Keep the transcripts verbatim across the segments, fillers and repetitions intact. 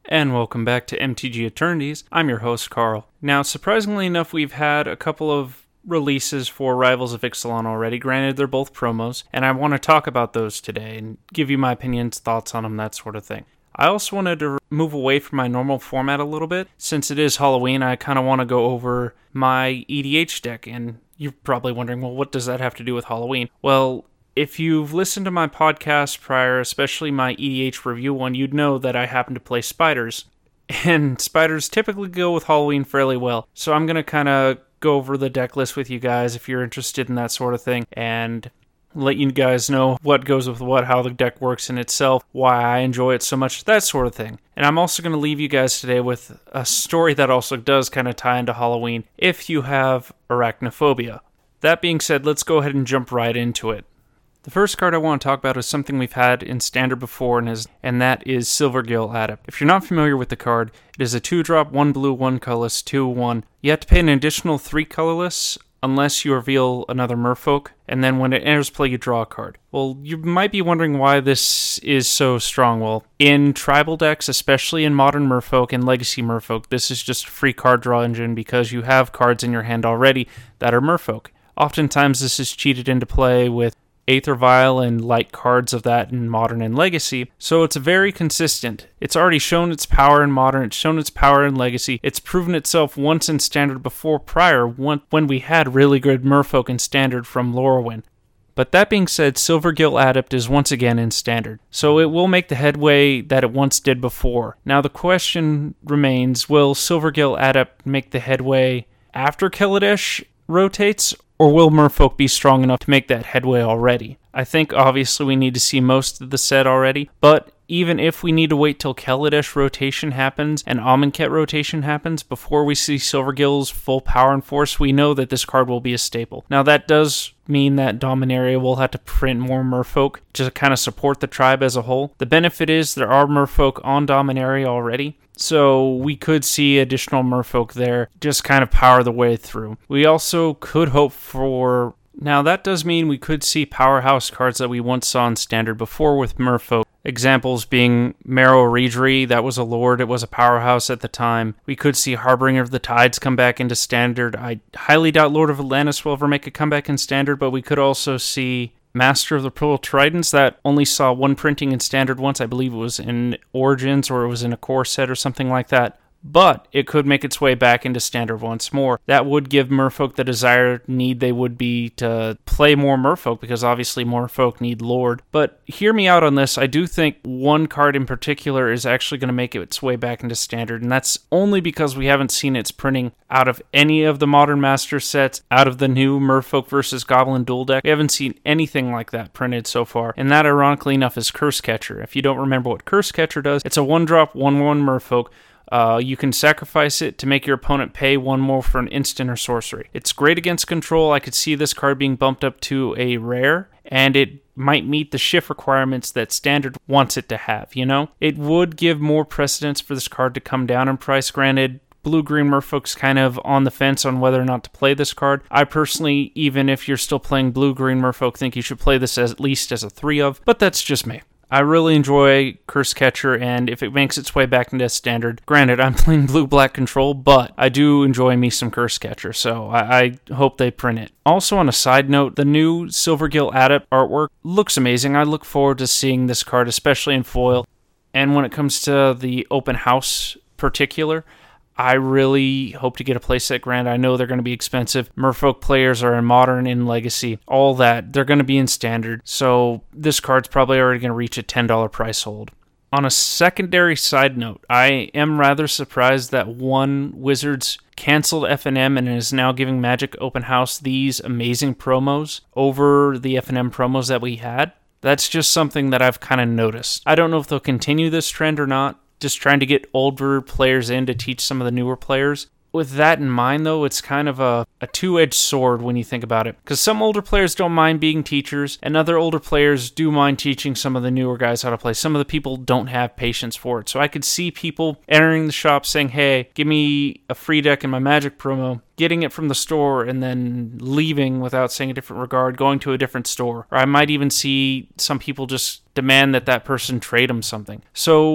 And welcome back to M T G Eternities. I'm your host, Carl. Now, surprisingly enough, we've had a couple of releases for Rivals of Ixalan already. Granted, they're both promos, and I want to talk about those today and give you my opinions, thoughts on them, that sort of thing. I also wanted to move away from my normal format a little bit. Since it is Halloween, I kind of want to go over my E D H deck, and you're probably wondering, well, what does that have to do with Halloween? Well, if you've listened to my podcast prior, especially my E D H review one, you'd know that I happen to play Spiders. And Spiders typically go with Halloween fairly well. So I'm going to kind of go over the deck list with you guys if you're interested in that sort of thing, and let you guys know what goes with what, how the deck works in itself, why I enjoy it so much, that sort of thing. And I'm also going to leave you guys today with a story that also does kind of tie into Halloween if you have arachnophobia. That being said, let's go ahead and jump right into it. The first card I want to talk about is something we've had in Standard before, and, is, and that is Silvergill Adept. If you're not familiar with the card, it is a two drop, one blue, one colorless, two one. You have to pay an additional three colorless unless you reveal another Merfolk, and then when it enters play, you draw a card. Well, you might be wondering why this is so strong. Well, in tribal decks, especially in Modern Merfolk and Legacy Merfolk, this is just a free card draw engine because you have cards in your hand already that are Merfolk. Oftentimes, this is cheated into play with Aether Vial and light cards of that in Modern and Legacy, so it's very consistent. It's already shown its power in Modern, it's shown its power in Legacy, it's proven itself once in Standard before prior, when we had really good Merfolk in Standard from Lorwyn. But that being said, Silvergill Adept is once again in Standard, so it will make the headway that it once did before. Now the question remains, will Silvergill Adept make the headway after Kaladesh rotates, or will Merfolk be strong enough to make that headway already? I think obviously we need to see most of the set already, but even if we need to wait till Kaladesh rotation happens and Amonkhet rotation happens before we see Silvergill's full power and force, we know that this card will be a staple. Now that does mean that Dominaria will have to print more Merfolk to kind of support the tribe as a whole. The benefit is there are Merfolk on Dominaria already, so we could see additional Merfolk there, just kind of power the way through. We also could hope for... Now that does mean we could see powerhouse cards that we once saw in Standard before with Merfolk. Examples being Marrow Reedry, that was a lord, it was a powerhouse at the time. We could see Harbinger of the Tides come back into Standard. I highly doubt Lord of Atlantis will ever make a comeback in Standard, but we could also see Master of the Pearl Tridents that only saw one printing in Standard once. I believe it was in Origins or it was in a core set or something like that. But it could make its way back into Standard once more. That would give Merfolk the desired need they would be to play more Merfolk, because obviously Merfolk need Lord. But hear me out on this. I do think one card in particular is actually going to make its way back into Standard, and that's only because we haven't seen its printing out of any of the Modern Master sets, out of the new Merfolk versus Goblin duel deck. We haven't seen anything like that printed so far, and that, ironically enough, is Curse Catcher. If you don't remember what Curse Catcher does, it's a one drop, one one Merfolk. Uh, you can sacrifice it to make your opponent pay one more for an instant or sorcery. It's great against control. I could see this card being bumped up to a rare, and it might meet the shift requirements that Standard wants it to have, you know? It would give more precedence for this card to come down in price. Granted, Blue-Green Merfolk's kind of on the fence on whether or not to play this card. I personally, even if you're still playing Blue-Green Merfolk, think you should play this as, at least as a three of, but that's just me. I really enjoy Curse Catcher, and if it makes its way back into Standard, granted, I'm playing Blue-Black Control, but I do enjoy me some Curse Catcher, so I, I hope they print it. Also, on a side note, the new Silvergill Adept artwork looks amazing. I look forward to seeing this card, especially in foil. And when it comes to the open house particular, I really hope to get a playset. Granted, I know they're going to be expensive. Merfolk players are in Modern, in Legacy, all that. They're going to be in Standard, so this card's probably already going to reach a ten dollars price hold. On a secondary side note, I am rather surprised that one Wizards canceled F N M and is now giving Magic Open House these amazing promos over the F N M promos that we had. That's just something that I've kind of noticed. I don't know if they'll continue this trend or not, just trying to get older players in to teach some of the newer players. With that in mind, though, it's kind of a, a two-edged sword when you think about it. Because some older players don't mind being teachers, and other older players do mind teaching some of the newer guys how to play. Some of the people don't have patience for it. So I could see people entering the shop saying, hey, give me a free deck in my Magic promo, getting it from the store, and then leaving without saying a different regard, going to a different store. Or I might even see some people just demand that that person trade them something. So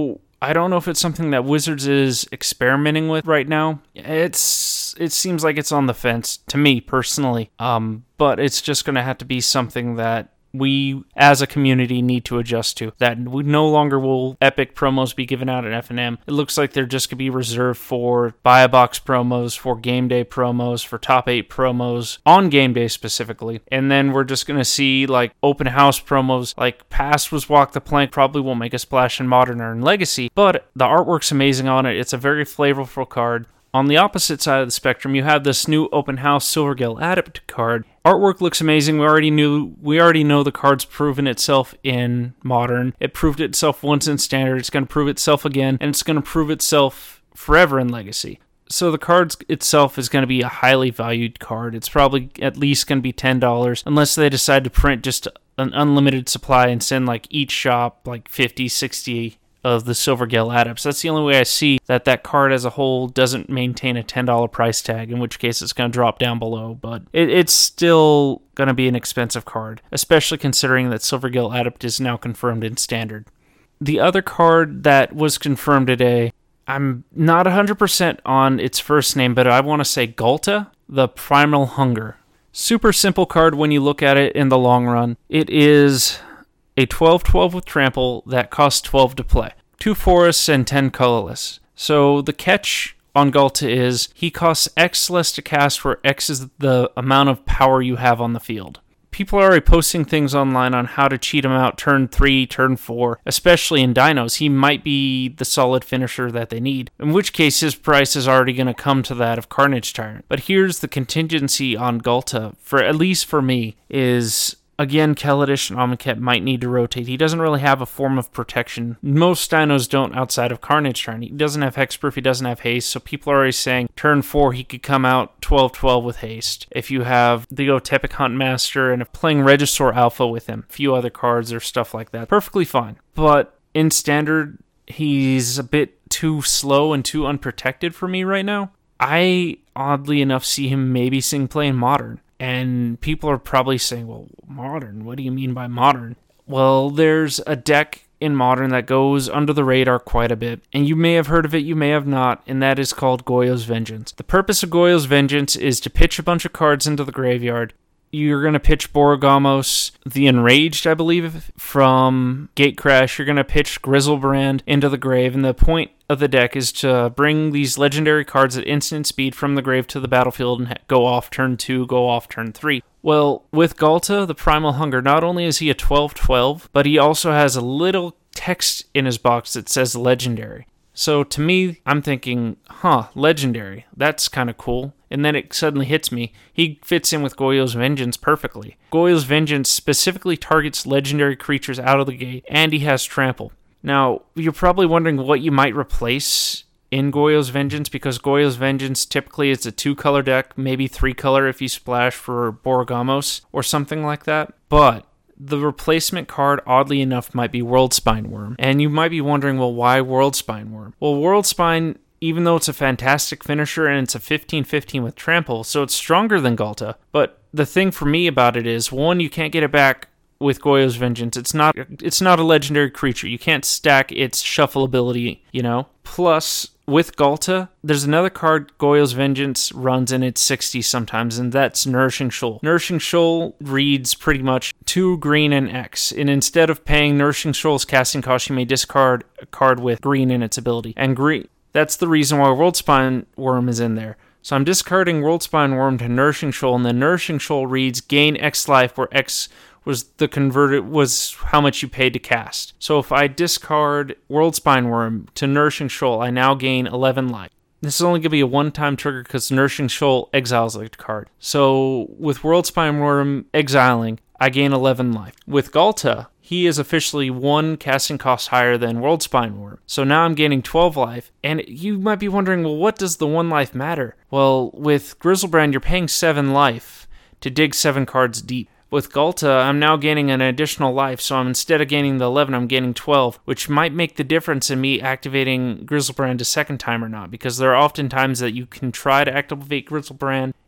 I don't know if it's something that Wizards is experimenting with right now. It's it seems like it's on the fence to me personally. Um, but it's just going to have to be something that we as a community need to adjust to. That we no longer will epic promos be given out at F N M. It looks like they're just going to be reserved for buy a box promos, for game day promos, for top eight promos, on game day specifically. And then we're just going to see like open house promos, like past was Walk the Plank, probably won't make a splash in Modern or in Legacy, but the artwork's amazing on it. It's a very flavorful card. On the opposite side of the spectrum, you have this new Open House Silvergale Adept card. Artwork looks amazing. We already knew, we already know the card's proven itself in Modern. It proved itself once in Standard. It's going to prove itself again, and it's going to prove itself forever in Legacy. So the card itself is going to be a highly valued card. It's probably at least going to be ten dollars, unless they decide to print just an unlimited supply and send like each shop like fifty, sixty of the Silvergale Adepts. That's the only way I see that that card as a whole doesn't maintain a ten dollars price tag, in which case it's going to drop down below, but it, it's still going to be an expensive card, especially considering that Silvergale Adept is now confirmed in Standard. The other card that was confirmed today, I'm not one hundred percent on its first name, but I want to say Ghalta, the Primal Hunger. Super simple card when you look at it in the long run. It is a twelve twelve with trample that costs twelve to play. Two forests and ten colorless. So the catch on Ghalta is he costs X less to cast, where X is the amount of power you have on the field. People are already posting things online on how to cheat him out turn three, turn four, especially in Dinos. He might be the solid finisher that they need, in which case his price is already going to come to that of Carnage Tyrant. But here's the contingency on Ghalta, for at least for me, is again, Kaladesh and Amonkhet might need to rotate. He doesn't really have a form of protection. Most Dinos don't outside of Carnage Tyrant. He doesn't have Hexproof, he doesn't have Haste, so people are already saying turn four he could come out twelve twelve with Haste. If you have the Otepic Huntmaster and if playing Regisaur Alpha with him, a few other cards or stuff like that, perfectly fine. But in Standard, he's a bit too slow and too unprotected for me right now. I, oddly enough, see him maybe seeing play in Modern. And people are probably saying, well, Modern? What do you mean by Modern? Well, there's a deck in Modern that goes under the radar quite a bit. And you may have heard of it, you may have not, and that is called Goyo's Vengeance. The purpose of Goyo's Vengeance is to pitch a bunch of cards into the graveyard. You're going to pitch Borogamos, the Enraged, I believe, from Gatecrash. You're going to pitch Griselbrand into the grave, and the point of the deck is to bring these legendary cards at instant speed from the grave to the battlefield and go off turn two, go off turn three. Well, with Ghalta, the Primal Hunger, not only is he a twelve twelve, but he also has a little text in his box that says Legendary. So to me, I'm thinking, huh, Legendary, that's kind of cool. And then it suddenly hits me. He fits in with Goyo's Vengeance perfectly. Goyo's Vengeance specifically targets legendary creatures out of the gate, and he has Trample. Now, you're probably wondering what you might replace in Goyo's Vengeance, because Goyo's Vengeance typically is a two-color deck, maybe three-color if you splash for Borogamos or something like that. But the replacement card, oddly enough, might be Worldspine Worm. And you might be wondering, well, why Worldspine Worm? Well, Worldspine, even though it's a fantastic finisher and it's a fifteen fifteen with Trample, so it's stronger than Ghalta. But the thing for me about it is, one, you can't get it back with Goyo's Vengeance. It's not it's not a legendary creature. You can't stack its shuffle ability, you know? Plus, with Ghalta, there's another card Goyo's Vengeance runs in its sixties sometimes, and that's Nourishing Shoal. Nourishing Shoal reads pretty much two green and X, and instead of paying Nourishing Shoal's casting cost, you may discard a card with green in its ability. And green, that's the reason why Worldspine Worm is in there. So I'm discarding Worldspine Worm to Nourishing Shoal, and then Nourishing Shoal reads gain X life, where X was the converted was how much you paid to cast. So if I discard Worldspine Worm to Nourishing Shoal, I now gain eleven life. This is only going to be a one-time trigger because Nourishing Shoal exiles a card. So with Worldspine Worm exiling, I gain eleven life. With Ghalta, he is officially one casting cost higher than Worldspine Worm. So now I'm gaining twelve life, and you might be wondering, well, what does the one life matter? Well, with Griselbrand, you're paying seven life to dig seven cards deep. With Ghalta, I'm now gaining an additional life, so I'm instead of gaining the eleven, I'm gaining twelve, which might make the difference in me activating Griselbrand a second time or not, because there are often times that you can try to activate Griselbrand,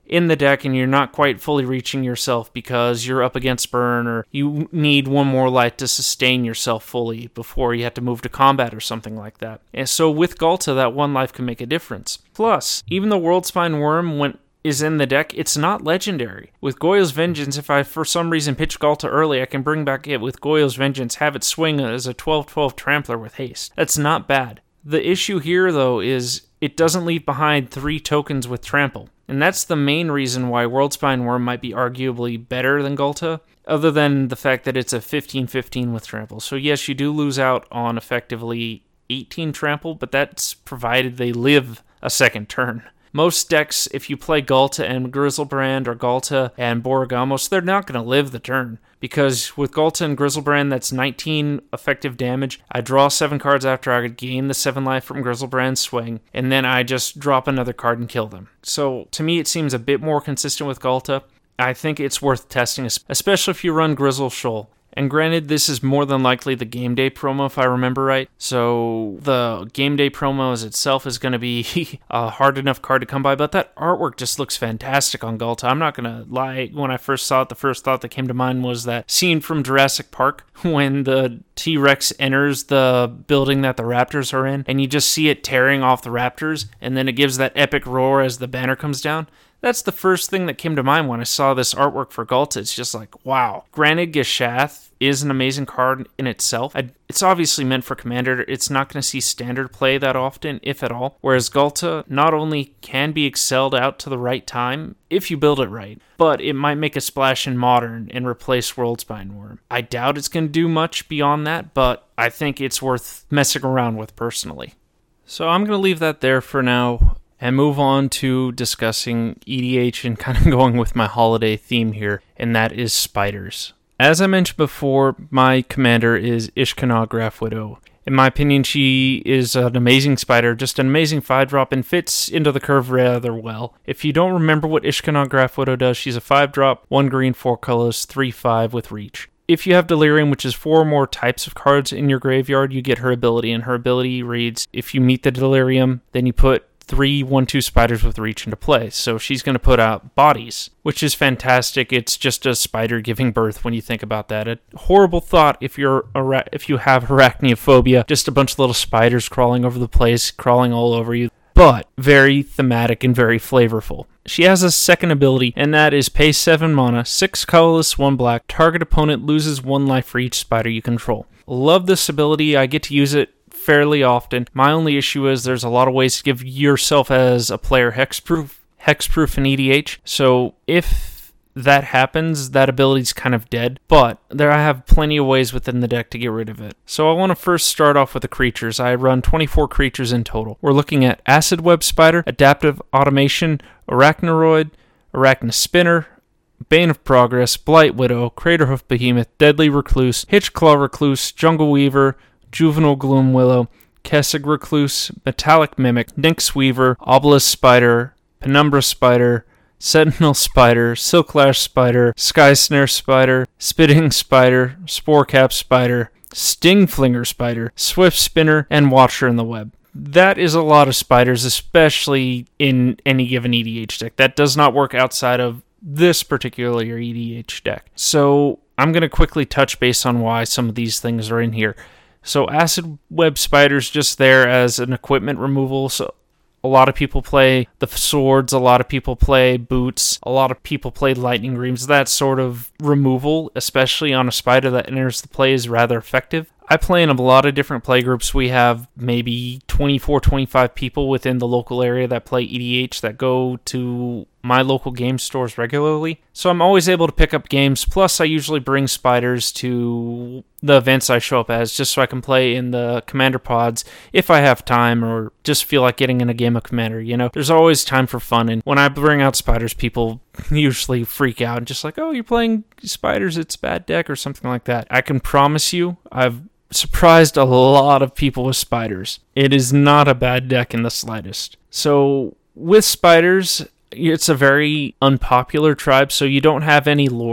in the deck and you're not quite fully reaching yourself because you're up against burn or you need one more life to sustain yourself fully before you have to move to combat or something like that. And so with Ghalta, that one life can make a difference. Plus, even though Worldspine Worm went is in the deck, it's not legendary. With Goyo's Vengeance, if I for some reason pitch Ghalta early, I can bring back it with Goyo's Vengeance, have it swing as a twelve twelve Trampler with haste. That's not bad. The issue here, though, is it doesn't leave behind three tokens with Trample. And that's the main reason why Worldspine Worm might be arguably better than Ghalta, other than the fact that it's a fifteen fifteen with Trample. So yes, you do lose out on effectively eighteen Trample, but that's provided they live a second turn. Most decks, if you play Ghalta and Griselbrand or Ghalta and Borregamos, they're not going to live the turn. Because with Ghalta and Griselbrand, that's nineteen effective damage. I draw seven cards after I gain the seven life from Griselbrand's swing, and then I just drop another card and kill them. So to me, it seems a bit more consistent with Ghalta. I think it's worth testing, especially if you run Grizzle Shoal. And granted, this is more than likely the Game Day promo, if I remember right. So the Game Day promo as itself is going to be a hard enough card to come by, but that artwork just looks fantastic on Ghalta. I'm not going to lie. When I first saw it, the first thought that came to mind was that scene from Jurassic Park when the T-Rex enters the building that the Raptors are in, and you just see it tearing off the Raptors, and then it gives that epic roar as the banner comes down. That's the first thing that came to mind when I saw this artwork for Ghalta. It's just like, wow. Granted, Gishath is an amazing card in itself. It's obviously meant for Commander. It's not going to see standard play that often, if at all. Whereas Ghalta not only can be excelled out to the right time, if you build it right, but it might make a splash in Modern and replace Worldspine Worm. I doubt it's going to do much beyond that, but I think it's worth messing around with personally. So I'm going to leave that there for now and move on to discussing E D H and kind of going with my holiday theme here, and that is spiders. As I mentioned before, my commander is Ishkanah Graf Widow. In my opinion, she is an amazing spider, just an amazing five drop, and fits into the curve rather well. If you don't remember what Ishkanah Graf Widow does, she's a five drop, one green, four colors, three five with reach. If you have Delirium, which is four or more types of cards in your graveyard, you get her ability, and her ability reads, if you meet the Delirium, then you put three one two spiders with reach into play. So she's going to put out Bodies, which is fantastic. It's just a spider giving birth when you think about that. A horrible thought if you're ara- if you have arachnophobia, just a bunch of little spiders crawling over the place, crawling all over you. But very thematic and very flavorful. She has a second ability, and that is pay seven mana, six colorless, one black. Target opponent loses one life for each spider you control. Love this ability. I get to use it fairly often. My only issue is there's a lot of ways to give yourself as a player hexproof, hexproof in E D H. So if that happens, that ability's kind of dead. But there I have plenty of ways within the deck to get rid of it. So I want to first start off with the creatures. I run twenty-four creatures in total. We're looking at Acid Web Spider, Adaptive Automation, Arachneroid, Arachnospinner, Bane of Progress, Blight Widow, Craterhoof Behemoth, Deadly Recluse, Hitchclaw Recluse, Jungle Weaver, Juvenile Gloom Willow, Kessig Recluse, Metallic Mimic, Nyx Weaver, Obelisk Spider, Penumbra Spider, Sentinel Spider, Silklash Spider, Sky Snare Spider, Spitting Spider, Sporecap Spider, Stingflinger Spider, Swift Spinner, and Watcher in the Web. That is a lot of spiders, especially in any given E D H deck. That does not work outside of this particular E D H deck. So I'm going to quickly touch base on why some of these things are in here. So Acid Web Spider's just there as an equipment removal. So a lot of people play the swords, a lot of people play boots, a lot of people play lightning reams. That sort of removal, especially on a spider that enters the play, is rather effective. I play in a lot of different playgroups. We have maybe twenty-four, twenty-five people within the local area that play E D H that go to my local game stores regularly. So I'm always able to pick up games. Plus, I usually bring spiders to the events I show up as just so I can play in the Commander pods if I have time or just feel like getting in a game of Commander. You know, there's always time for fun. And when I bring out spiders, people usually freak out and just like, oh, you're playing spiders, it's a bad deck or something like that. I can promise you, I've surprised a lot of people with spiders. It is not a bad deck in the slightest. So with spiders, it's a very unpopular tribe, so you don't have any lords.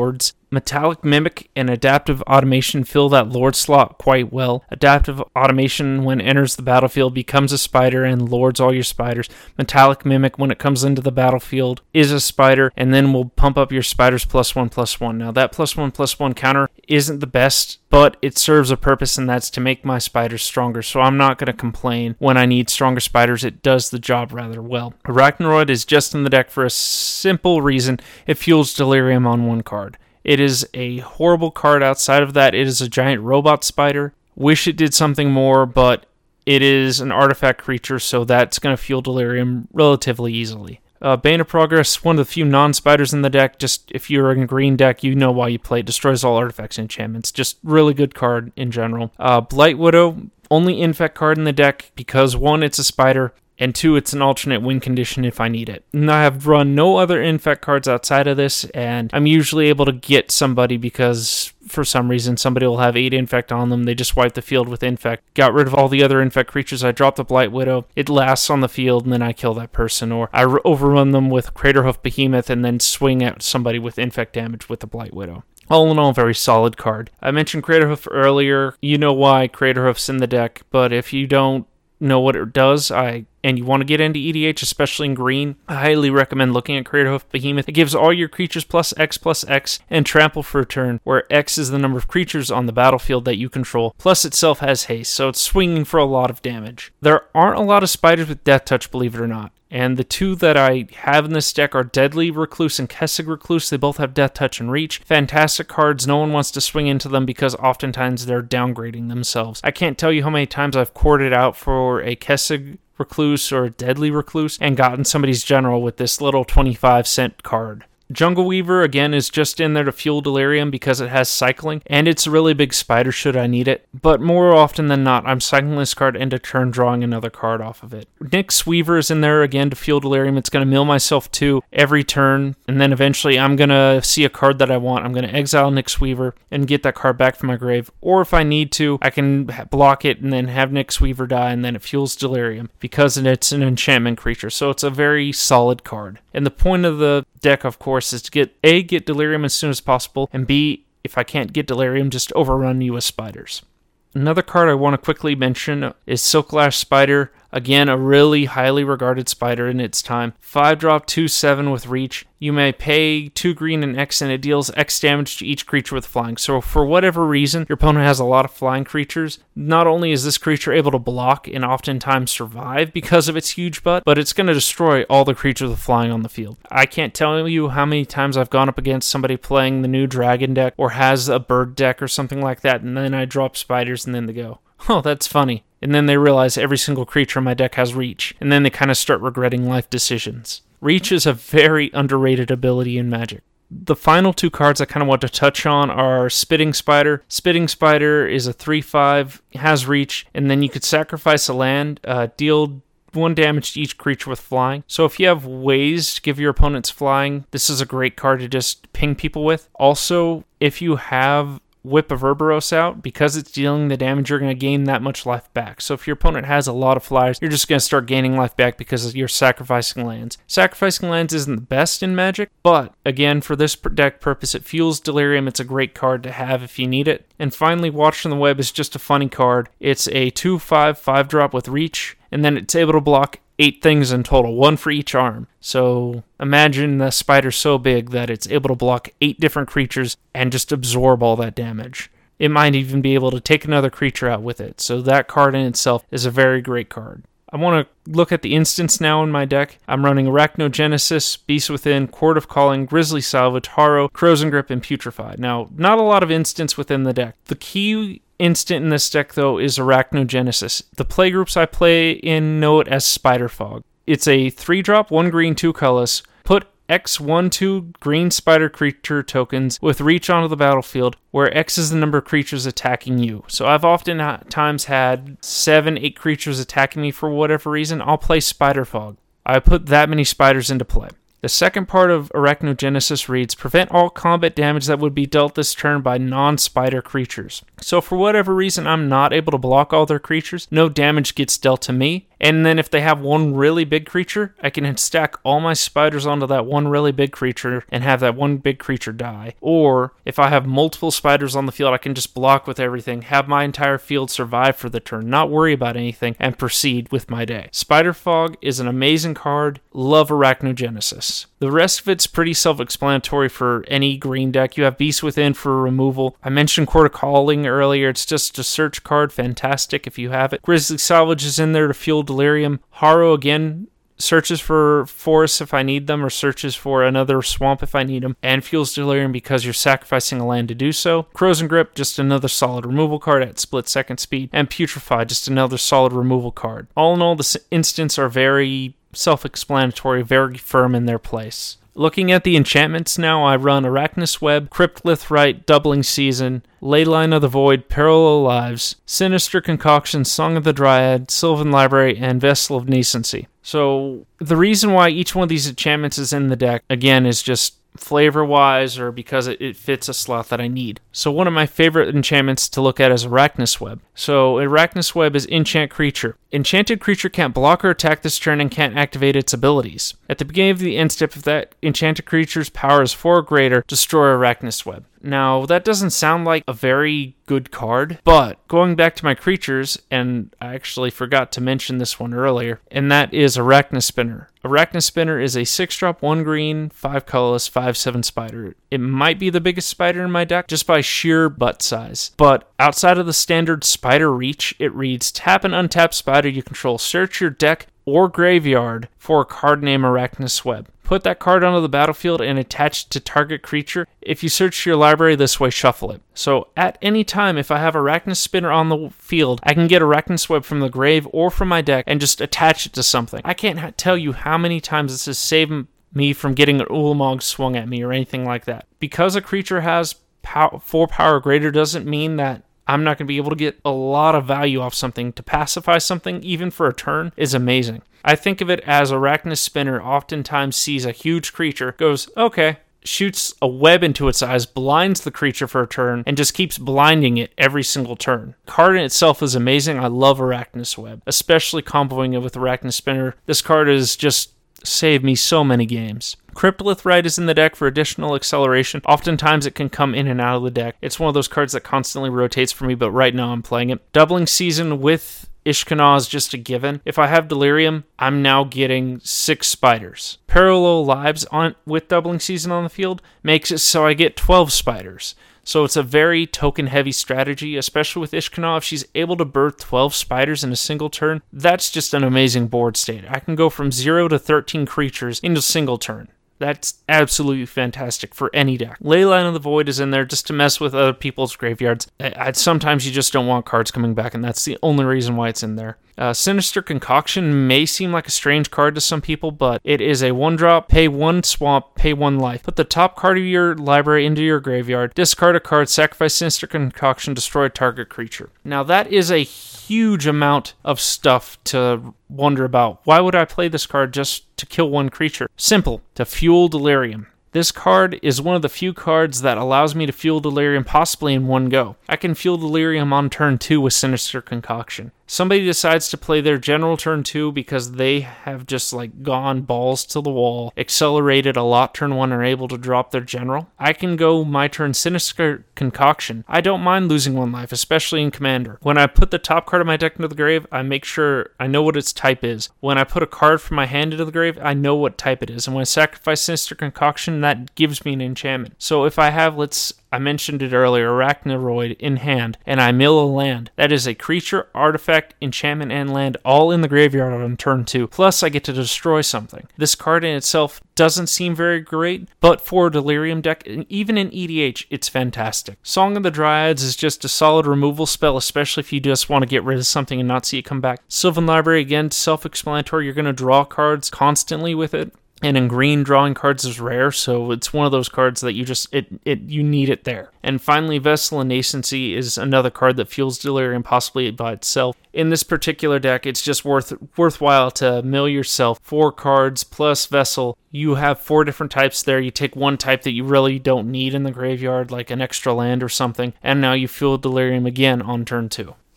Metallic Mimic and Adaptive Automation fill that Lord slot quite well. Adaptive Automation, when it enters the battlefield, becomes a spider and lords all your spiders. Metallic Mimic, when it comes into the battlefield, is a spider and then will pump up your spiders plus one plus one. Now that plus one plus one counter isn't the best, but it serves a purpose, and that's to make my spiders stronger, so I'm not going to complain. When I need stronger spiders, it does the job rather well. Arachneroid is just in the deck for a simple reason: it fuels Delirium on one card. It is a horrible card outside of that. It is a giant robot spider. Wish it did something more, but it is an artifact creature, so that's going to fuel Delirium relatively easily. Uh, Bane of Progress, one of the few non-spiders in the deck. Just if you're in a green deck, you know why you play it. Destroys all artifacts and enchantments. Just really good card in general. Uh, Blight Widow, only infect card in the deck because one, it's a spider, and two, it's an alternate win condition if I need it. And I have run no other infect cards outside of this, and I'm usually able to get somebody because for some reason somebody will have eight infect on them. They just wipe the field with infect. Got rid of all the other infect creatures. I drop the Blight Widow. It lasts on the field, and then I kill that person. Or I overrun them with Craterhoof Behemoth and then swing at somebody with infect damage with the Blight Widow. All in all, very solid card. I mentioned Craterhoof earlier. You know why Craterhoof's in the deck, but if you don't know what it does, I and you want to get into E D H, especially in green, I highly recommend looking at Craterhoof Behemoth. It gives all your creatures plus X plus X and trample for a turn, where X is the number of creatures on the battlefield that you control, plus itself has haste, so it's swinging for a lot of damage. There aren't a lot of spiders with Death Touch, believe it or not. And the two that I have in this deck are Deadly Recluse and Kessig Recluse. They both have Death Touch and Reach. Fantastic cards. No one wants to swing into them because oftentimes they're downgrading themselves. I can't tell you how many times I've courted out for a Kessig Recluse or a Deadly Recluse and gotten somebody's general with this little twenty-five cent card. Jungle Weaver, again, is just in there to fuel Delirium because it has cycling, and it's a really big spider should I need it. But more often than not, I'm cycling this card into turn, drawing another card off of it. Nyx Weaver is in there, again, to fuel Delirium. It's going to mill myself two every turn, and then eventually I'm going to see a card that I want. I'm going to exile Nyx Weaver and get that card back from my grave. Or if I need to, I can block it and then have Nyx Weaver die, and then it fuels Delirium because it's an enchantment creature. So it's a very solid card. And the point of the deck, of course, is to get A, get Delirium as soon as possible, and B, if I can't get Delirium, just overrun you with spiders. Another card I want to quickly mention is Silklash Spider. Again, a really highly regarded spider in its time. five drop, two seven with reach. You may pay two green and X, and it deals X damage to each creature with flying. So for whatever reason, your opponent has a lot of flying creatures. Not only is this creature able to block and oftentimes survive because of its huge butt, but it's going to destroy all the creatures with flying on the field. I can't tell you how many times I've gone up against somebody playing the new dragon deck or has a bird deck or something like that, and then I drop spiders and then they go, oh, that's funny. And then they realize every single creature in my deck has reach, and then they kind of start regretting life decisions. Reach is a very underrated ability in Magic. The final two cards I kind of want to touch on are Spitting Spider. Spitting Spider is a three five, has reach, and then you could sacrifice a land, uh, deal one damage to each creature with flying. So if you have ways to give your opponents flying, this is a great card to just ping people with. Also, if you have Whip of Urboros out, because it's dealing the damage, you're going to gain that much life back. So if your opponent has a lot of flyers, you're just going to start gaining life back because you're sacrificing lands. Sacrificing lands isn't the best in Magic, but again, for this deck purpose, it fuels Delirium. It's a great card to have if you need it. And finally, Watch from the Web is just a funny card. It's a two five, five drop with reach, and then it's able to block eight things in total, one for each arm. So imagine the spider so big that it's able to block eight different creatures and just absorb all that damage. It might even be able to take another creature out with it. So that card in itself is a very great card. I want to look at the instants now in my deck. I'm running Arachnogenesis, Beast Within, Court of Calling, Grizzly Salvage, Haro, Crozen Grip, and Putrefy. Now, not a lot of instants within the deck. The key instant in this deck, though, is Arachnogenesis. The playgroups I play in know it as Spider Fog. It's a three drop, one green, two colorless. Put X one two green spider creature tokens with reach onto the battlefield, where X is the number of creatures attacking you. So I've often times had seven, eight creatures attacking me for whatever reason. I'll play Spider Fog. I put that many spiders into play. The second part of Arachnogenesis reads, prevent all combat damage that would be dealt this turn by non-spider creatures. So for whatever reason, I'm not able to block all their creatures. No damage gets dealt to me, And then if they have one really big creature, I can stack all my spiders onto that one really big creature and have that one big creature die. Or if I have multiple spiders on the field, I can just block with everything, have my entire field survive for the turn, not worry about anything, and proceed with my day. Spider Fog is an amazing card. Love Arachnogenesis. The rest of it's pretty self-explanatory for any green deck. You have Beast Within for removal. I mentioned Court of Calling earlier. It's just a search card. Fantastic if you have it. Grizzly Salvage is in there to fuel Delirium. Harrow, again, searches for forests if I need them, or searches for another swamp if I need them, and fuels Delirium because you're sacrificing a land to do so. Crows and Grip, just another solid removal card at split second speed, and Putrefy, just another solid removal card. All in all, the instants are very self-explanatory, very firm in their place. Looking at the enchantments now, I run Arachnus Web, Cryptlith Rite, Doubling Season, Leyline of the Void, Parallel Lives, Sinister Concoction, Song of the Dryad, Sylvan Library, and Vessel of Nascency. So the reason why each one of these enchantments is in the deck, again, is just flavor-wise or because it, it fits a slot that I need. So one of my favorite enchantments to look at is Arachnus Web. So Arachnus Web is Enchant Creature. Enchanted creature can't block or attack this turn and can't activate its abilities. At the beginning of the end step, if that enchanted creature's power is four or greater, destroy Arachnus Web. Now, that doesn't sound like a very good card, but going back to my creatures, and I actually forgot to mention this one earlier, and that is Arachnospinner. Arachnospinner is a six drop, one green, five colorless, five seven spider. It might be the biggest spider in my deck just by sheer butt size, but outside of the standard spider reach, it reads, tap an untapped spider you control, search your deck or graveyard for a card named Arachnus Web. Put that card onto the battlefield and attach it to target creature. If you search your library this way, shuffle it. So at any time, if I have Arachnospinner on the field, I can get Arachnus Web from the grave or from my deck and just attach it to something. I can't ha- tell you how many times this has saved me from getting an Ulamog swung at me or anything like that. Because a creature has pow- four power or greater doesn't mean that I'm not going to be able to get a lot of value off something. To pacify something, even for a turn, is amazing. I think of it as Arachnospinner oftentimes sees a huge creature, goes, okay, shoots a web into its eyes, blinds the creature for a turn, and just keeps blinding it every single turn. The card in itself is amazing. I love Arachnus Web, especially comboing it with Arachnospinner. This card is just saved me so many games. Cryptlith Rite is in the deck for additional acceleration. Oftentimes it can come in and out of the deck. It's one of those cards that constantly rotates for me, but right now I'm playing it. Doubling Season with Ishkanah is just a given. If I have Delirium, I'm now getting six spiders. Parallel Lives on with Doubling Season on the field makes it so I get twelve spiders. So it's a very token-heavy strategy, especially with Ishkanah. If she's able to birth twelve spiders in a single turn, that's just an amazing board state. I can go from zero to thirteen creatures in a single turn. That's absolutely fantastic for any deck. Leyline of the Void is in there just to mess with other people's graveyards. I, I, sometimes you just don't want cards coming back, and that's the only reason why it's in there. Uh, Sinister Concoction may seem like a strange card to some people, but it is a one-drop, pay one swamp, pay one life. Put the top card of your library into your graveyard, discard a card, sacrifice Sinister Concoction, destroy a target creature. Now that is a huge amount of stuff to wonder about. Why would I play this card just to kill one creature? Simple, to fuel Delirium. This card is one of the few cards that allows me to fuel Delirium possibly in one go. I can fuel Delirium on turn two with Sinister Concoction. Somebody decides to play their general turn two because they have just like gone balls to the wall, accelerated a lot turn one, and are able to drop their general. I can go my turn Sinister Concoction. I don't mind losing one life, especially in Commander. When I put the top card of my deck into the grave, I make sure I know what its type is. When I put a card from my hand into the grave, I know what type it is. And when I sacrifice Sinister Concoction, that gives me an enchantment. So if I have, let's I mentioned it earlier, Arachneroid in hand, and I mill a land. That is a creature, artifact, enchantment, and land all in the graveyard on turn two. Plus, I get to destroy something. This card in itself doesn't seem very great, but for a Delirium deck, even in E D H, it's fantastic. Song of the Dryads is just a solid removal spell, especially if you just want to get rid of something and not see it come back. Sylvan Library, again, self-explanatory. You're going to draw cards constantly with it. And in green, drawing cards is rare, so it's one of those cards that you just, it, it you need it there. And finally, Vessel of Nascency is another card that fuels Delirium possibly by itself. In this particular deck, it's just worth worthwhile to mill yourself four cards plus Vessel. You have four different types there. You take one type that you really don't need in the graveyard, like an extra land or something, and now you fuel Delirium again on turn two.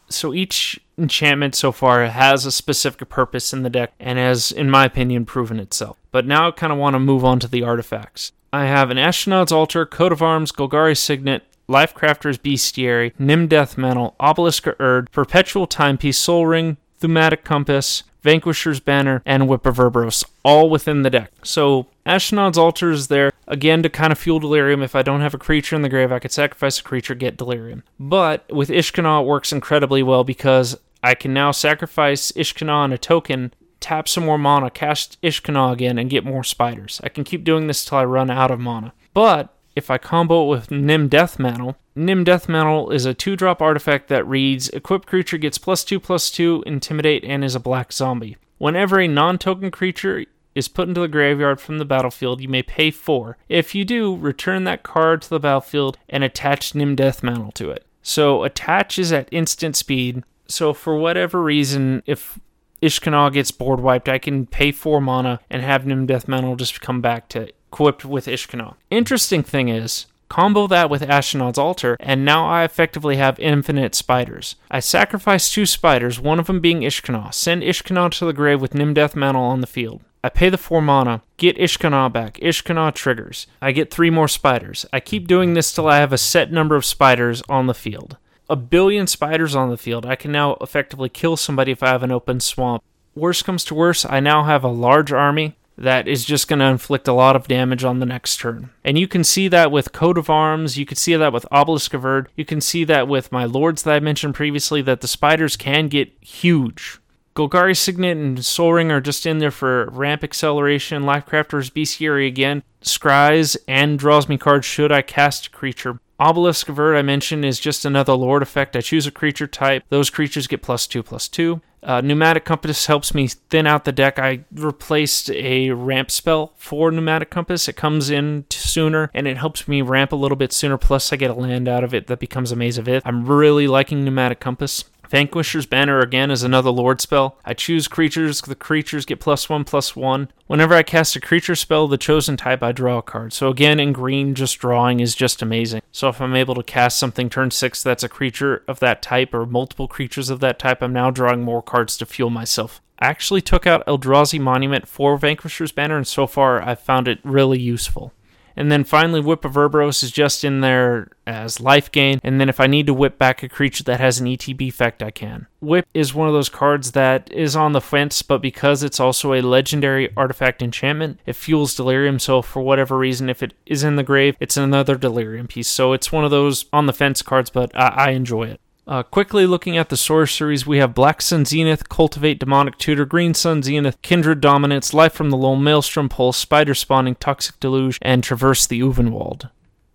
So each enchantment so far has a specific purpose in the deck and has, in my opinion, proven itself. But now I kind of want to move on to the artifacts. I have an Ashnod's Altar, Coat of Arms, Golgari Signet, Lifecrafter's Bestiary, Nim Death Mantle, Obelisk Erd, Perpetual Timepiece, Soul Ring, Thaumatic Compass, Vanquisher's Banner, and Whip of Urborros, all within the deck. So Ashnod's Altar is there, again, to kind of fuel Delirium. If I don't have a creature in the grave, I could sacrifice a creature, get Delirium. But with Ishkanah, it works incredibly well because I can now sacrifice Ishkanah and a token, tap some more mana, cast Ishkanah again, and get more spiders. I can keep doing this till I run out of mana. But if I combo it with Nim Death Mantle, Nim Death Mantle is a two-drop artifact that reads, equipped creature gets plus two, plus two, intimidate, and is a black zombie. Whenever a non-token creature is put into the graveyard from the battlefield, you may pay four. If you do, return that card to the battlefield and attach Nim Death Mantle to it. So attach is at instant speed, so for whatever reason, if Ishkanah gets board wiped, I can pay four mana and have Nim Death Mantle just come back to equipped with Ishkanah. Interesting thing is, combo that with Ashnod's Altar, and now I effectively have infinite spiders. I sacrifice two spiders, one of them being Ishkanah. Send Ishkanah to the grave with Nim Death Mantle on the field. I pay the four mana, get Ishkanah back. Ishkanah triggers. I get three more spiders. I keep doing this till I have a set number of spiders on the field. A billion spiders on the field. I can now effectively kill somebody if I have an open swamp. Worst comes to worst, I now have a large army that is just going to inflict a lot of damage on the next turn. And you can see that with Coat of Arms, you can see that with Obelisk of Erd, you can see that with my Lords that I mentioned previously, that the spiders can get huge. Golgari Signet and Soul Ring are just in there for ramp acceleration. Lifecrafter's Bestiary again scries and draws me cards should I cast a creature. Obelisk of Erd, I mentioned, is just another Lord effect. I choose a creature type. Those creatures get plus two, plus two. Uh, Pneumatic Compass helps me thin out the deck. I replaced a ramp spell for Pneumatic Compass. It comes in t- sooner, and it helps me ramp a little bit sooner. Plus, I get a land out of it that becomes a Maze of Ith. I'm really liking Pneumatic Compass. Vanquisher's Banner, again, is another Lord spell. I choose creatures. The creatures get plus one, plus one. Whenever I cast a creature spell, the chosen type, I draw a card. So again, in green, just drawing is just amazing. So if I'm able to cast something turn six that's a creature of that type, or multiple creatures of that type, I'm now drawing more cards to fuel myself. I actually took out Eldrazi Monument for Vanquisher's Banner, and so far I've found it really useful. And then finally, Whip of Urborros is just in there as life gain. And then if I need to whip back a creature that has an E T B effect, I can. Whip is one of those cards that is on the fence, but because it's also a legendary artifact enchantment, it fuels Delirium. So for whatever reason, if it is in the grave, it's another Delirium piece. So it's one of those on the fence cards, but I, I enjoy it. Uh, quickly looking at the sorceries, we have Black Sun Zenith, Cultivate Demonic Tutor, Green Sun Zenith, Kindred Dominance, Life from the Lone, Maelstrom Pulse, Spider Spawning, Toxic Deluge, and Traverse the Uvenwald.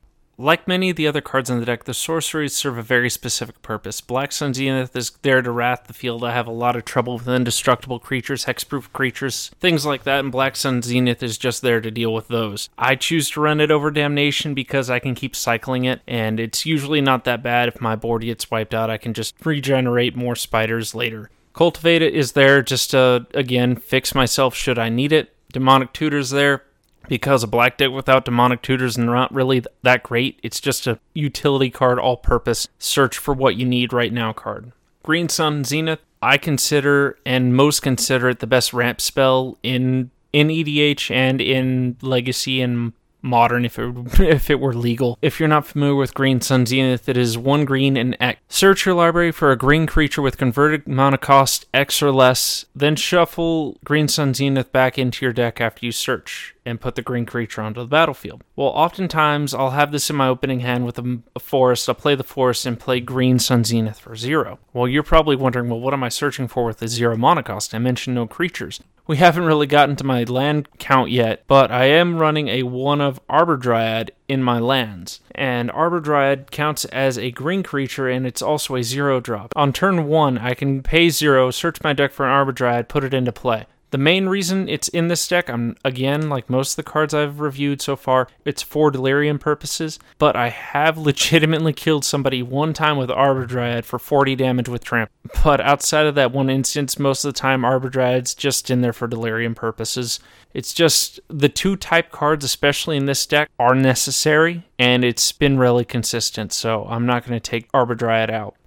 Like many of the other cards in the deck, the sorceries serve a very specific purpose. Black Sun Zenith is there to wrath the field. I have a lot of trouble with indestructible creatures, hexproof creatures, things like that, and Black Sun Zenith is just there to deal with those. I choose to run it over Damnation because I can keep cycling it, and it's usually not that bad. If my board gets wiped out, I can just regenerate more spiders later. Cultivate it is there just to, again, fix myself should I need it. Demonic Tutor's there because a black deck without Demonic Tutors is not really that great. It's just a utility card, all-purpose, search for what you need right now card. Green Sun Zenith, I consider, and most consider it the best ramp spell in in E D H and in Legacy and Modern if it, if it were legal. If you're not familiar with Green Sun Zenith, it is one green and X. Search your library for a green creature with converted mana cost X or less, then shuffle Green Sun Zenith back into your deck after you search, and put the green creature onto the battlefield. Well, oftentimes, I'll have this in my opening hand with a, a forest. I'll play the forest and play Green Sun Zenith for zero. Well, you're probably wondering, well, what am I searching for with the zero mana cost? I mentioned no creatures. We haven't really gotten to my land count yet, but I am running a one of Arbor Dryad in my lands. And Arbor Dryad counts as a green creature, and it's also a zero drop. On turn one, I can pay zero, search my deck for an Arbor Dryad, put it into play. The main reason it's in this deck, I'm again, like most of the cards I've reviewed so far, it's for Delirium purposes, but I have legitimately killed somebody one time with Arbor Dryad for forty damage with Tramp. But outside of that one instance, most of the time Arbor Dryad's just in there for Delirium purposes. It's just the two type cards, especially in this deck, are necessary, and it's been really consistent, so I'm not going to take Arbor Dryad out.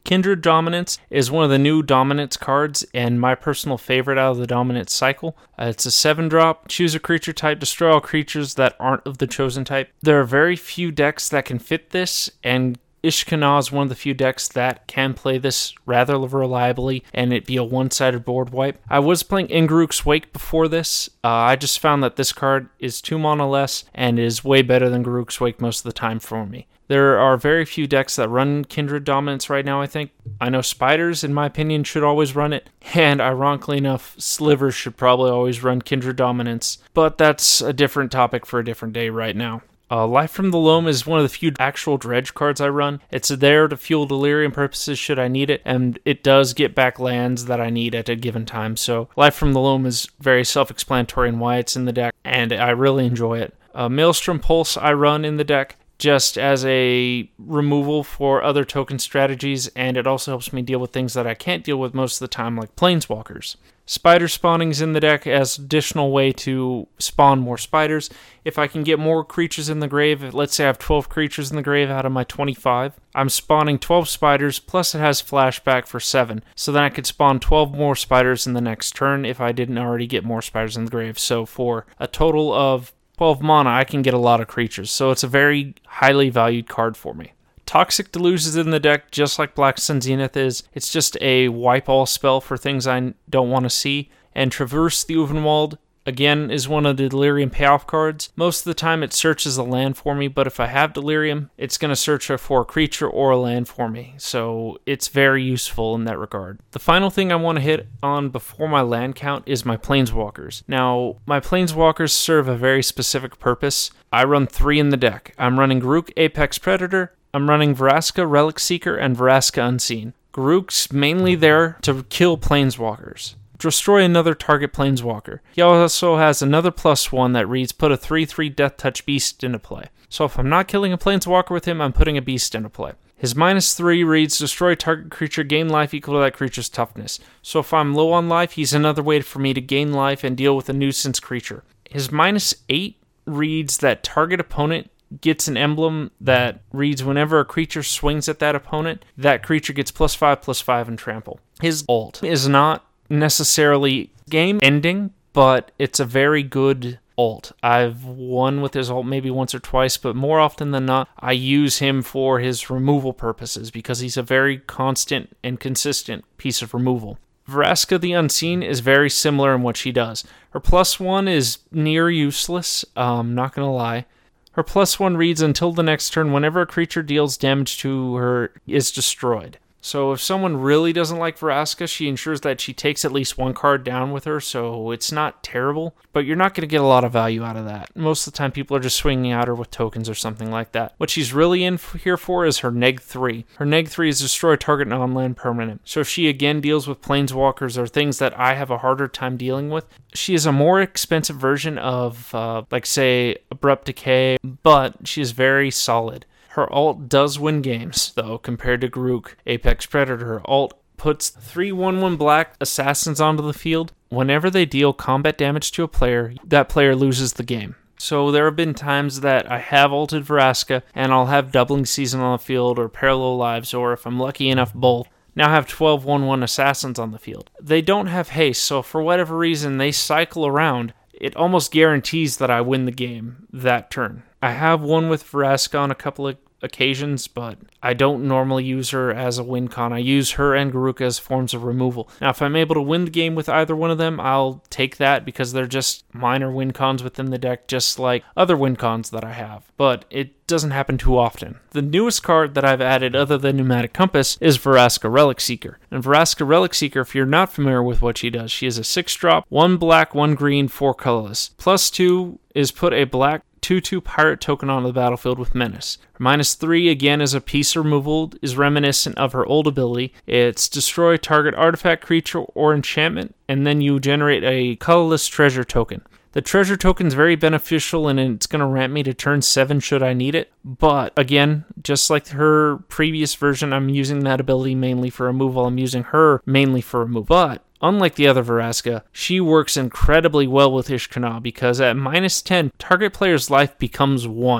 Kindred Dominance is one of the new Dominance cards and my personal favorite out of the Dominance cycle. Uh, it's a seven drop, choose a creature type, destroy all creatures that aren't of the chosen type. There are very few decks that can fit this, and Ishkanah is one of the few decks that can play this rather reliably and it be a one-sided board wipe. I was playing Ingaruk's Wake before this. Uh, I just found that this card is two mana less and is way better than Garruk's Wake most of the time for me. There are very few decks that run Kindred Dominance right now, I think. I know Spiders, in my opinion, should always run it, and ironically enough, Slivers should probably always run Kindred Dominance, but that's a different topic for a different day right now. Uh, Life from the Loam is one of the few actual dredge cards I run. It's there to fuel delirium purposes should I need it, and it does get back lands that I need at a given time. So Life from the Loam is very self-explanatory in why it's in the deck, and I really enjoy it. Uh, Maelstrom Pulse I run in the deck just as a removal for other token strategies, and it also helps me deal with things that I can't deal with most of the time, like Planeswalkers. Spider spawning's in the deck as additional way to spawn more spiders. If I can get more creatures in the grave, let's say I have twelve creatures in the grave out of my twenty-five, I'm spawning twelve spiders, plus it has flashback for seven. So then I could spawn twelve more spiders in the next turn if I didn't already get more spiders in the grave. So for a total of twelve mana, I can get a lot of creatures. So it's a very highly valued card for me. Toxic Deluge is in the deck just like Black Sun Zenith is. It's just a wipe all spell for things I don't want to see. And Traverse the Ulvenwald, again, is one of the Delirium payoff cards. Most of the time it searches a land for me, but if I have Delirium, it's going to search for a creature or a land for me. So it's very useful in that regard. The final thing I want to hit on before my land count is my Planeswalkers. Now, my Planeswalkers serve a very specific purpose. I run three in the deck. I'm running Garruk Apex Predator, I'm running Vraska Relic Seeker, and Vraska Unseen. Garruk's mainly there to kill Planeswalkers. Destroy another target Planeswalker. He also has another plus one that reads, put a three three Death Touch Beast into play. So if I'm not killing a Planeswalker with him, I'm putting a beast into play. His minus three reads, destroy target creature, gain life equal to that creature's toughness. So if I'm low on life, he's another way for me to gain life and deal with a nuisance creature. His minus eight reads that target opponent gets an emblem that reads whenever a creature swings at that opponent, that creature gets plus five, plus five, and trample. His ult is not necessarily game ending, but it's a very good ult. I've won with his ult maybe once or twice, but more often than not, I use him for his removal purposes because he's a very constant and consistent piece of removal. Vraska the Unseen is very similar in what she does. Her plus one is near useless, um, not gonna lie. Her plus one reads, until the next turn, whenever a creature deals damage to her is destroyed. So if someone really doesn't like Vraska, she ensures that she takes at least one card down with her, so it's not terrible, but you're not going to get a lot of value out of that. Most of the time people are just swinging at her with tokens or something like that. What she's really in here for is her neg three. Her neg three is destroy target non-land permanent. So if she again deals with Planeswalkers or things that I have a harder time dealing with, she is a more expensive version of, uh, like say, Abrupt Decay, but she is very solid. Her ult does win games, though, compared to Garruk Apex Predator. Her ult puts three one one black assassins onto the field. Whenever they deal combat damage to a player, that player loses the game. So there have been times that I have ulted Vraska, and I'll have Doubling Season on the field, or Parallel Lives, or if I'm lucky enough, both. Now I have twelve one one assassins on the field. They don't have haste, so for whatever reason, they cycle around. It almost guarantees that I win the game that turn. I have won with Vraska on a couple of occasions, but I don't normally use her as a win con. I use her and Garruk as forms of removal. Now, if I'm able to win the game with either one of them, I'll take that because they're just minor win cons within the deck, just like other win cons that I have. But it doesn't happen too often. The newest card that I've added other than Pneumatic Compass is Vraska Relic Seeker. And Vraska Relic Seeker, if you're not familiar with what she does, she is a six drop, one black, one green, four colorless. Plus two is put a black two two pirate token onto the battlefield with Menace. Minus three, again, is a piece removal, is reminiscent of her old ability. It's destroy target artifact, creature, or enchantment, and then you generate a colorless treasure token. The treasure token is very beneficial, and it's going to ramp me to turn seven should I need it. But, again, just like her previous version, I'm using that ability mainly for removal. I'm using her mainly for removal. But unlike the other Vraska, she works incredibly well with Ishkanah because at minus ten, target player's life becomes one.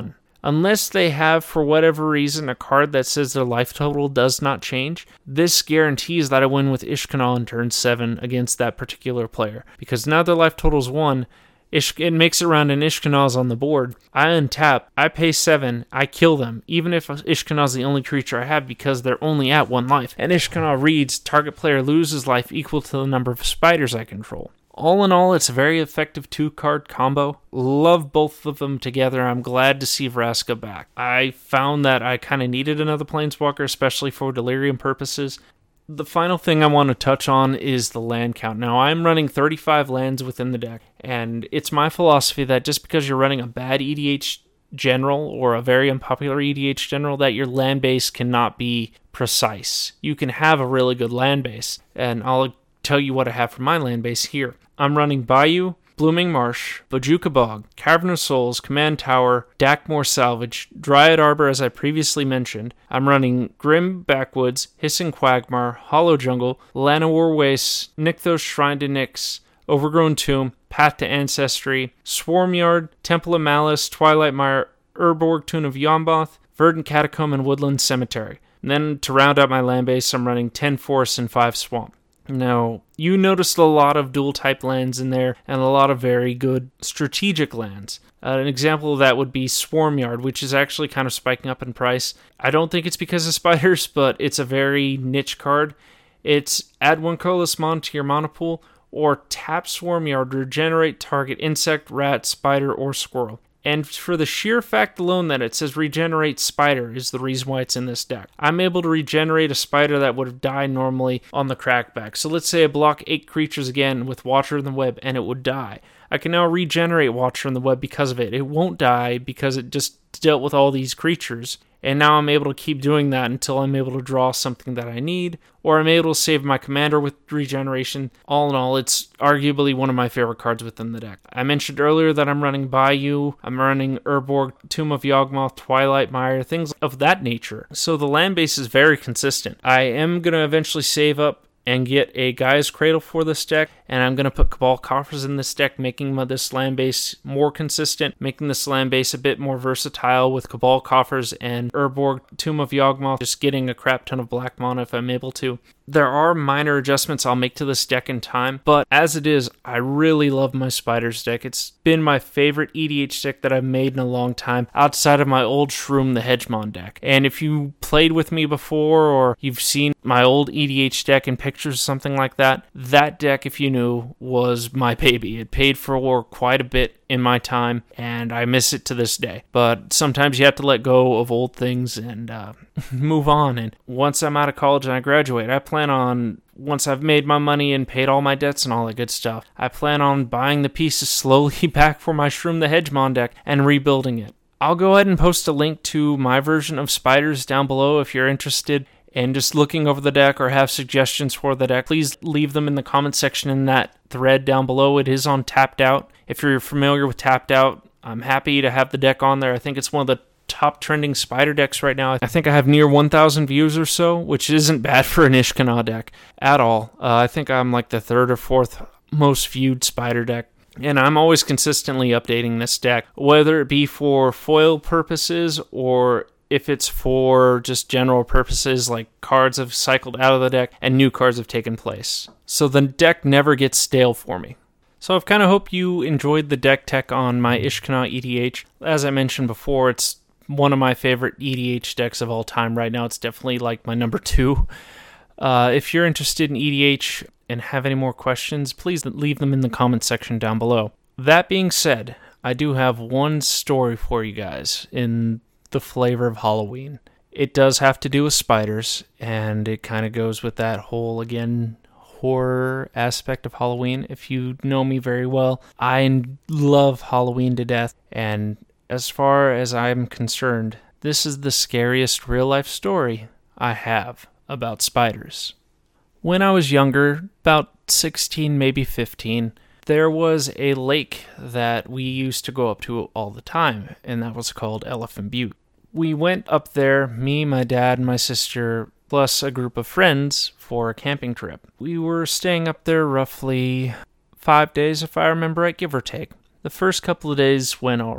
Unless they have, for whatever reason, a card that says their life total does not change, this guarantees that I win with Ishkanah on turn seven against that particular player. Because now their life total is one, Ish- it makes it around and Ishkanah's on the board. I untap, I pay seven, I kill them, even if Ishkanah's the only creature I have because they're only at one life. And Ishkanah reads, target player loses life equal to the number of spiders I control. All in all, it's a very effective two-card combo. Love both of them together. I'm glad to see Vraska back. I found that I kind of needed another Planeswalker, especially for Delirium purposes. The final thing I want to touch on is the land count. Now, I'm running thirty-five lands within the deck, and it's my philosophy that just because you're running a bad E D H general or a very unpopular E D H general, that your land base cannot be precise. You can have a really good land base, and I'll tell you what I have for my land base here. I'm running Bayou, Blooming Marsh, Bojuka Bog, Cavern of Souls, Command Tower, Dakmor Salvage, Dryad Arbor as I previously mentioned. I'm running Grim Backwoods, Hissing Quagmire, Hollow Jungle, Llanowar Wastes, Nykthos Shrine to Nyx, Overgrown Tomb, Path to Ancestry, Swarmyard, Temple of Malice, Twilight Mire, Urborg Tomb of Yomboth, Verdant Catacomb, and Woodland Cemetery. And then to round out my land base, I'm running ten Forests and five Swamp. Now, you noticed a lot of dual-type lands in there, and a lot of very good strategic lands. Uh, an example of that would be Swarmyard, which is actually kind of spiking up in price. I don't think it's because of spiders, but it's a very niche card. It's add one colorless mon to your mana pool, or tap Swarmyard to regenerate target insect, rat, spider, or squirrel. And for the sheer fact alone that it says regenerate spider is the reason why it's in this deck. I'm able to regenerate a spider that would have died normally on the crackback. So let's say I block eight creatures again with Watcher in the Web and it would die. I can now regenerate Watcher in the Web because of it. It won't die because it just dealt with all these creatures. And now I'm able to keep doing that until I'm able to draw something that I need, or I'm able to save my commander with regeneration. All in all, it's arguably one of my favorite cards within the deck. I mentioned earlier that I'm running Bayou, I'm running Urborg, Tomb of Yawgmoth, Twilight Mire, things of that nature. So the land base is very consistent. I am going to eventually save up and get a Gaia's Cradle for this deck, and I'm going to put Cabal Coffers in this deck, making this land base more consistent, making this land base a bit more versatile with Cabal Coffers and Urborg, Tomb of Yawgmoth, just getting a crap ton of black mana if I'm able to. There are minor adjustments I'll make to this deck in time, but as it is, I really love my Spiders deck. It's been my favorite E D H deck that I've made in a long time, outside of my old Shroom the Hedgemon deck. And if you played with me before, or you've seen my old E D H deck in pictures or something like that, that deck, if you knew, was my baby. It paid for quite a bit in my time, and I miss it to this day. But sometimes you have to let go of old things and uh, move on. And once I'm out of college and I graduate, I plan on, once I've made my money and paid all my debts and all that good stuff, I plan on buying the pieces slowly back for my Shroom the Hedgemon deck and rebuilding it. I'll go ahead and post a link to my version of Spiders down below if you're interested and just looking over the deck or have suggestions for the deck. Please leave them in the comment section in that thread down below. It is on Tapped Out. If you're familiar with Tapped Out, I'm happy to have the deck on there. I think it's one of the top trending Spider decks right now. I think I have near one thousand views or so, which isn't bad for an Ishkanah deck at all. Uh, I think I'm like the third or fourth most viewed Spider deck. And I'm always consistently updating this deck, whether it be for foil purposes or if it's for just general purposes, like cards have cycled out of the deck and new cards have taken place. So the deck never gets stale for me. So I've kind of hope you enjoyed the deck tech on my Ishkanah E D H. As I mentioned before, it's one of my favorite E D H decks of all time right now. It's definitely like my number two. Uh, if you're interested in E D H and have any more questions, please leave them in the comment section down below. That being said, I do have one story for you guys in the flavor of Halloween. It does have to do with spiders, and it kind of goes with that whole, again, horror aspect of Halloween. If you know me very well, I love Halloween to death, and as far as I'm concerned, this is the scariest real-life story I have about spiders. When I was younger, about sixteen, maybe fifteen, there was a lake that we used to go up to all the time, and that was called Elephant Butte. We went up there, me, my dad, and my sister, plus a group of friends, for a camping trip. We were staying up there roughly five days, if I remember right, give or take. The first couple of days went all right.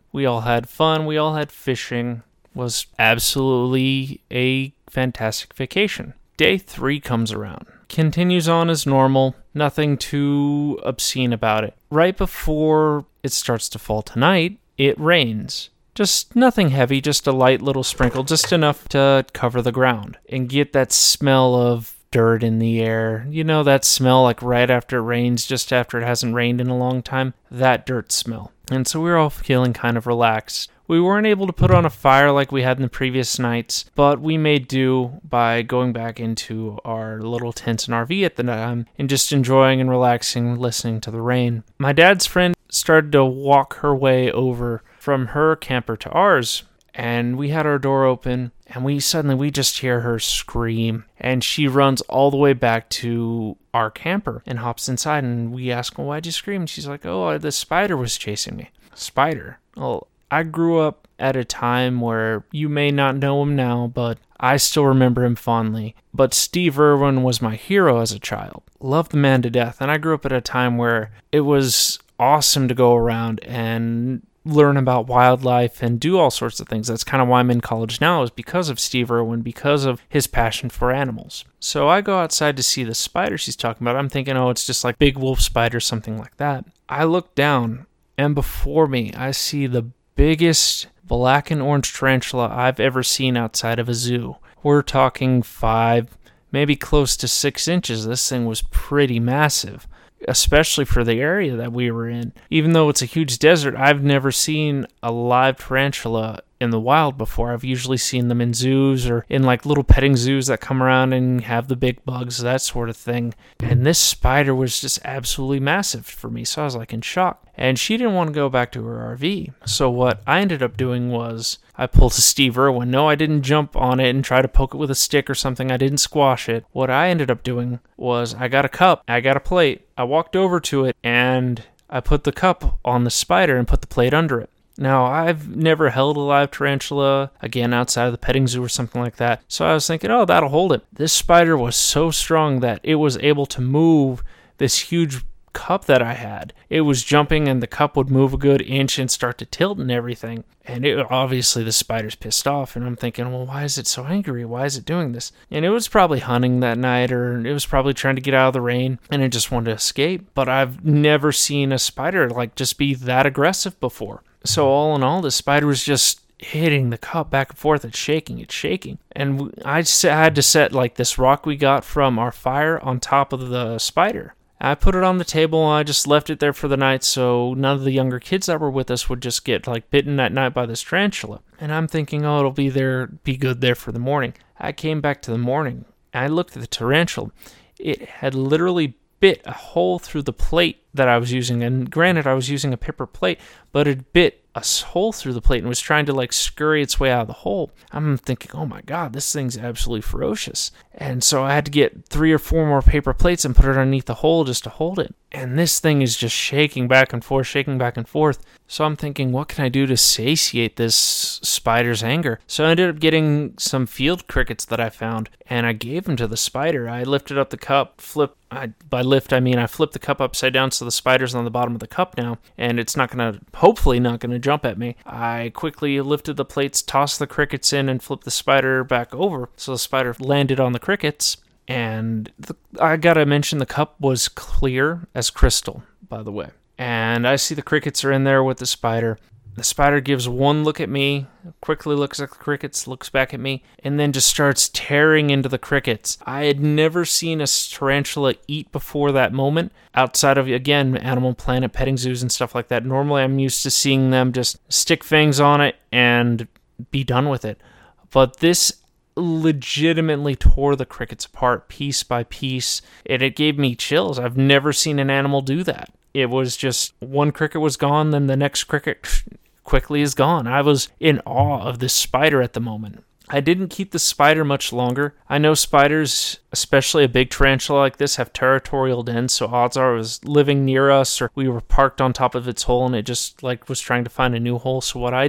We all had fun. We all had fishing. It was absolutely a fantastic vacation. Day three comes around. Continues on as normal. Nothing too obscene about it. Right before it starts to fall tonight, it rains. Just nothing heavy, just a light little sprinkle, just enough to cover the ground and get that smell of dirt in the air. You know that smell like right after it rains, just after it hasn't rained in a long time? That dirt smell. And so we were all feeling kind of relaxed. We weren't able to put on a fire like we had in the previous nights, but we made do by going back into our little tent and R V at the time and just enjoying and relaxing, listening to the rain. My dad's friend started to walk her way over from her camper to ours, and we had our door open, and we suddenly, we just hear her scream, and she runs all the way back to our camper and hops inside, and we ask, well, why'd you scream? And she's like, oh, the spider was chasing me. Spider? Well, I grew up at a time where you may not know him now, but I still remember him fondly. But Steve Irwin was my hero as a child. Loved the man to death, and I grew up at a time where it was awesome to go around and learn about wildlife and do all sorts of things. That's kind of why I'm in college now, is because of Steve Irwin, because of his passion for animals. So I go outside to see the spider she's talking about. I'm thinking, oh, it's just like big wolf spider, something like that. I look down, and before me, I see the biggest black and orange tarantula I've ever seen outside of a zoo. We're talking five, maybe close to six inches. This thing was pretty massive, especially for the area that we were in. Even though it's a huge desert, I've never seen a live tarantula in the wild before. I've usually seen them in zoos or in like little petting zoos that come around and have the big bugs, that sort of thing. And this spider was just absolutely massive for me, so I was like in shock. And she didn't want to go back to her R V. So what I ended up doing was I pulled a Steve Irwin. No, I didn't jump on it and try to poke it with a stick or something. I didn't squash it. What I ended up doing was I got a cup, I got a plate. I walked over to it and I put the cup on the spider and put the plate under it. Now, I've never held a live tarantula, again, outside of the petting zoo or something like that. So I was thinking, oh, that'll hold it. This spider was so strong that it was able to move this huge cup that I had. It was jumping and the cup would move a good inch and start to tilt and everything. And it, obviously the spider's pissed off, and I'm thinking, well, why is it so angry? Why is it doing this? And it was probably hunting that night, or it was probably trying to get out of the rain, and it just wanted to escape. But I've never seen a spider like just be that aggressive before. So all in all, the spider was just hitting the cup back and forth. It's shaking, it's shaking. And I had to set like this rock we got from our fire on top of the spider. I put it on the table and I just left it there for the night so none of the younger kids that were with us would just get like bitten that night by this tarantula. And I'm thinking, oh, it'll be there, be good there for the morning. I came back to the morning and I looked at the tarantula. It had literally bit a hole through the plate that I was using. And granted, I was using a paper plate, but it bit a hole through the plate and was trying to like scurry its way out of the hole. I'm thinking, oh my God, this thing's absolutely ferocious. And so I had to get three or four more paper plates and put it underneath the hole just to hold it. And this thing is just shaking back and forth, shaking back and forth. So I'm thinking, what can I do to satiate this spider's anger? So I ended up getting some field crickets that I found, and I gave them to the spider. I lifted up the cup, flipped, I, by lift I mean I flipped the cup upside down so the spider's on the bottom of the cup now, and it's not going to, hopefully not going to jump at me. I quickly lifted the plates, tossed the crickets in, and flipped the spider back over, so the spider landed on the crickets. And the, I gotta mention, the cup was clear as crystal, by the way. And I see the crickets are in there with the spider. The spider gives one look at me, quickly looks at the crickets, looks back at me, and then just starts tearing into the crickets. I had never seen a tarantula eat before that moment, outside of, again, Animal Planet, petting zoos and stuff like that. Normally I'm used to seeing them just stick fangs on it and be done with it. But this legitimately tore the crickets apart piece by piece, and it gave me chills. I've never seen an animal do that. It was just one cricket was gone, then the next cricket quickly is gone. I was in awe of this spider at the moment. I didn't keep the spider much longer. I know spiders, especially a big tarantula like this, have territorial dens, so odds are it was living near us, or we were parked on top of its hole and it just like was trying to find a new hole. So what I did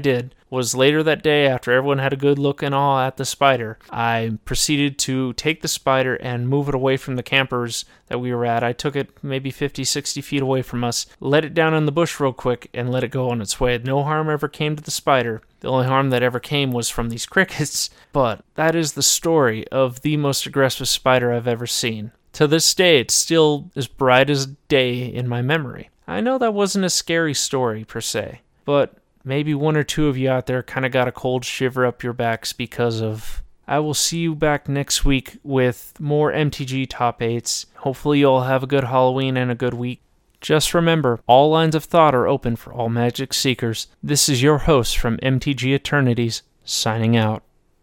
was later that day, after everyone had a good look and all at the spider, I proceeded to take the spider and move it away from the campers that we were at. I took it maybe fifty, sixty feet away from us, let it down in the bush real quick, and let it go on its way. No harm ever came to the spider. The only harm that ever came was from these crickets. But that is the story of the most aggressive spider I've ever seen. To this day, it's still as bright as day in my memory. I know that wasn't a scary story, per se, but maybe one or two of you out there kind of got a cold shiver up your backs because of... I will see you back next week with more M T G Top eights. Hopefully you'll have a good Halloween and a good week. Just remember, all lines of thought are open for all magic seekers. This is your host from M T G Eternities, signing out.